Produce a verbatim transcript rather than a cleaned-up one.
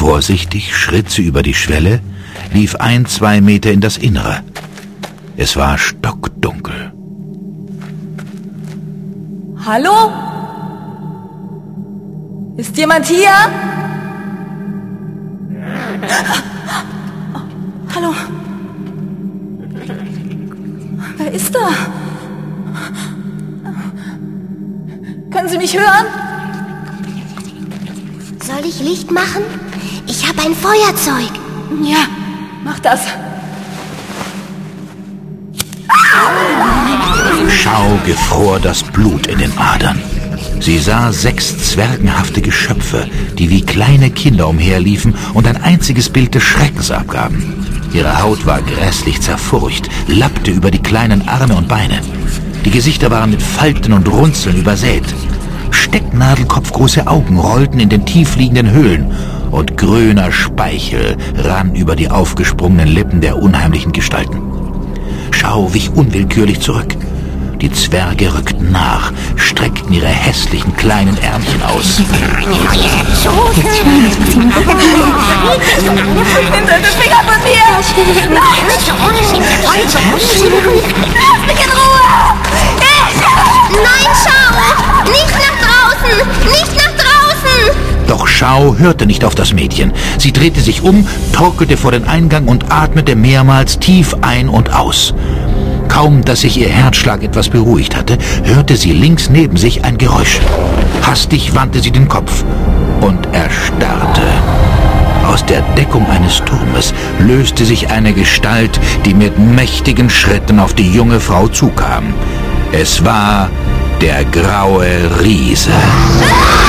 Vorsichtig schritt sie über die Schwelle, lief ein, zwei Meter in das Innere. Es war stockdunkel. Hallo? Ist jemand hier? Hallo? Wer ist da? Können Sie mich hören? Soll ich Licht machen? Ich habe ein Feuerzeug. Ja, mach das. Schau gefror das Blut in den Adern. Sie sah sechs zwergenhafte Geschöpfe, die wie kleine Kinder umherliefen und ein einziges Bild des Schreckens abgaben. Ihre Haut war grässlich zerfurcht, lappte über die kleinen Arme und Beine. Die Gesichter waren mit Falten und Runzeln übersät. Stecknadelkopfgroße Augen rollten in den tiefliegenden Höhlen und grüner Speichel rann über die aufgesprungenen Lippen der unheimlichen Gestalten. Schau wich unwillkürlich zurück. Die Zwerge rückten nach, streckten ihre hässlichen kleinen Ärmchen aus. Nimm deine Finger von mir! Nein! Lass mich in Ruhe! Ich... Nein, Schau! Nicht nach draußen! Nicht nach draußen! Doch Schau hörte nicht auf das Mädchen. Sie drehte sich um, torkelte vor den Eingang und atmete mehrmals tief ein und aus. Kaum, dass sich ihr Herzschlag etwas beruhigt hatte, hörte sie links neben sich ein Geräusch. Hastig wandte sie den Kopf und erstarrte. Aus der Deckung eines Turmes löste sich eine Gestalt, die mit mächtigen Schritten auf die junge Frau zukam. Es war der graue Riese.